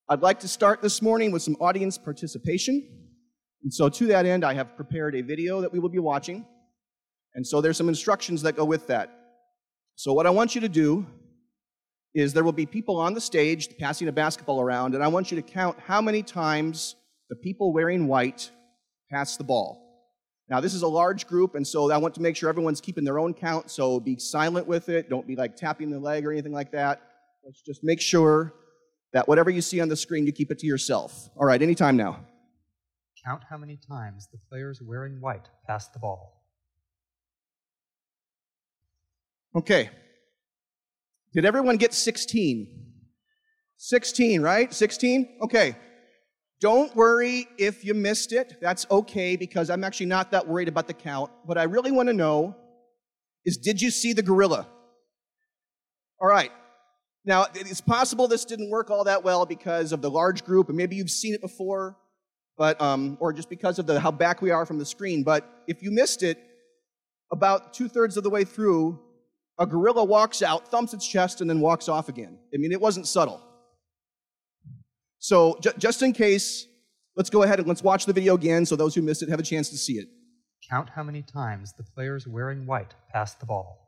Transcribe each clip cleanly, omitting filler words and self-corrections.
I'd like to start this morning with some audience participation. And so to that end, I have prepared a video that we will be watching. And so there's some instructions that go with that. So what I want you to do is there will be people on the stage passing a basketball around, and I want you to count how many times the people wearing white pass the ball. Now, this is a large group, and so I want to make sure everyone's keeping their own count, so be silent with it. Don't be like tapping the leg or anything like that. Let's just make sure that whatever you see on the screen, you keep it to yourself. All right, anytime now. Count how many times the players wearing white pass the ball. Okay. Did everyone get 16? 16, right? 16? Okay. Don't worry if you missed it. That's okay, because I'm actually not that worried about the count. What I really want to know is, did you see the gorilla? All right. Now, it's possible this didn't work all that well because of the large group, and maybe you've seen it before, but or just because of how back we are from the screen. But if you missed it, about 2/3 of the way through, a gorilla walks out, thumps its chest, and then walks off again. I mean, it wasn't subtle. So just in case, let's go ahead and let's watch the video again so those who missed it have a chance to see it. Count how many times the players wearing white pass the ball.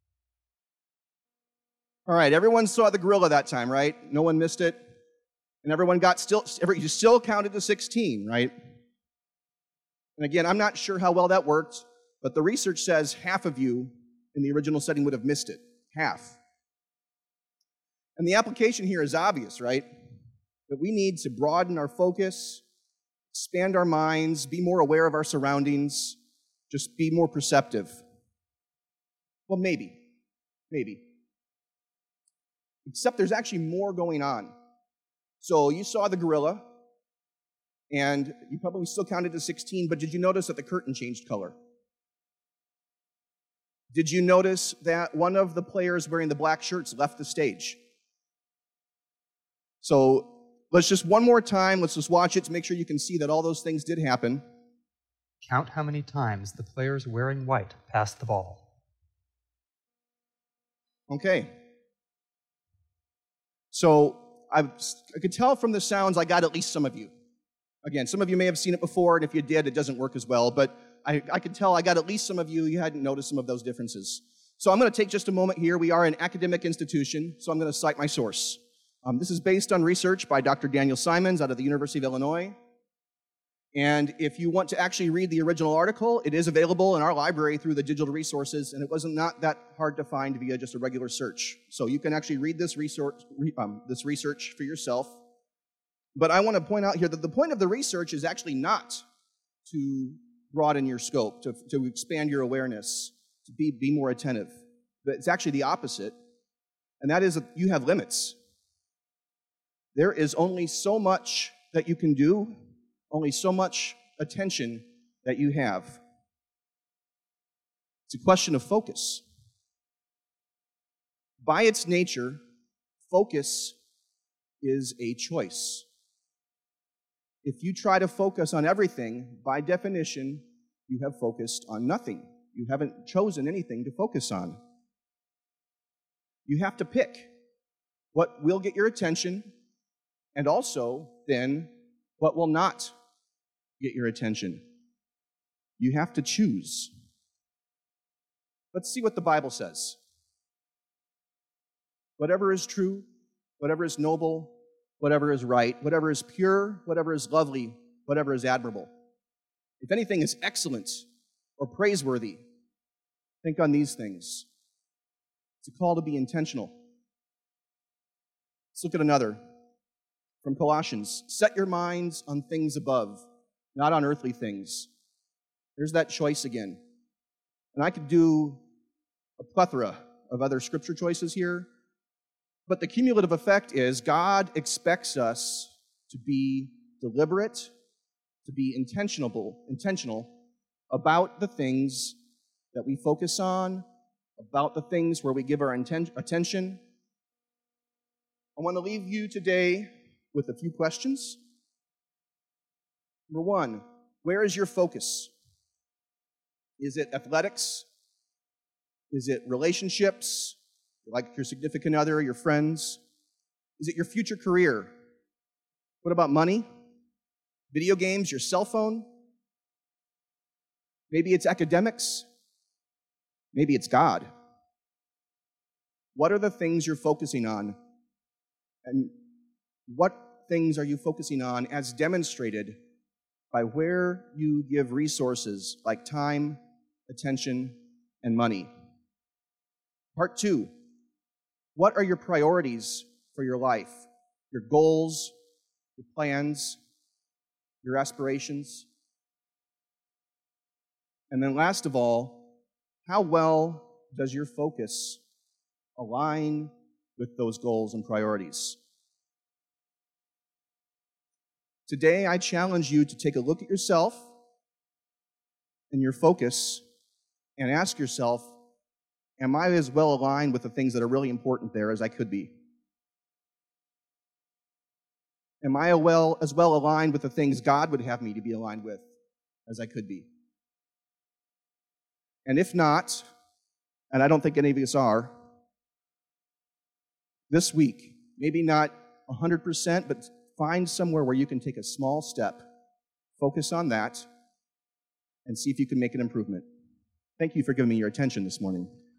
All right, everyone saw the gorilla that time, right? No one missed it? And everyone you still counted to 16, right? And again, I'm not sure how well that worked, but the research says half of you in the original setting would have missed it. Half. And the application here is obvious, right? That we need to broaden our focus, expand our minds, be more aware of our surroundings, just be more perceptive. Well, maybe. Except there's actually more going on. So you saw the gorilla, and you probably still counted to 16, but did you notice that the curtain changed color? Did you notice that one of the players wearing the black shirts left the stage? So let's just one more time, let's just watch it to make sure you can see that all those things did happen. Count how many times the players wearing white pass the ball. Okay. So I could tell from the sounds I got at least some of you. Again, some of you may have seen it before, and if you did, it doesn't work as well, but I could tell I got at least some of you hadn't noticed some of those differences. So I'm going to take just a moment here. We are an academic institution, so I'm going to cite my source. This is based on research by Dr. Daniel Simons out of the University of Illinois. And if you want to actually read the original article, it is available in our library through the digital resources, and it wasn't not that hard to find via just a regular search. So you can actually read this research for yourself. But I want to point out here that the point of the research is actually not to broaden your scope, to expand your awareness, to be more attentive. But it's actually the opposite, and that is that you have limits. There is only so much that you can do, only so much attention that you have. It's a question of focus. By its nature, focus is a choice. If you try to focus on everything, by definition, you have focused on nothing. You haven't chosen anything to focus on. You have to pick what will get your attention, and also, then, what will not get your attention. You have to choose. Let's see what the Bible says. Whatever is true, whatever is noble, whatever is right, whatever is pure, whatever is lovely, whatever is admirable. If anything is excellent or praiseworthy, think on these things. It's a call to be intentional. Let's look at another from Colossians. Set your minds on things above, not on earthly things. There's that choice again. And I could do a plethora of other scripture choices here, but the cumulative effect is God expects us to be deliberate, to be intentional about the things that we focus on, about the things where we give our attention. I want to leave you today with a few questions. Number one, where is your focus? Is it athletics? Is it relationships, like your significant other, your friends? Is it your future career? What about money? Video games, your cell phone? Maybe it's academics. Maybe it's God. What are the things you're focusing on? And what things are you focusing on as demonstrated by where you give resources like time, attention, and money? Part 2, what are your priorities for your life? Your goals, your plans, your aspirations? And then last of all, how well does your focus align with those goals and priorities? Today, I challenge you to take a look at yourself and your focus and ask yourself, am I as well aligned with the things that are really important there as I could be? Am I as well aligned with the things God would have me to be aligned with as I could be? And if not, and I don't think any of us are, this week, maybe not 100%, but find somewhere where you can take a small step, focus on that, and see if you can make an improvement. Thank you for giving me your attention this morning.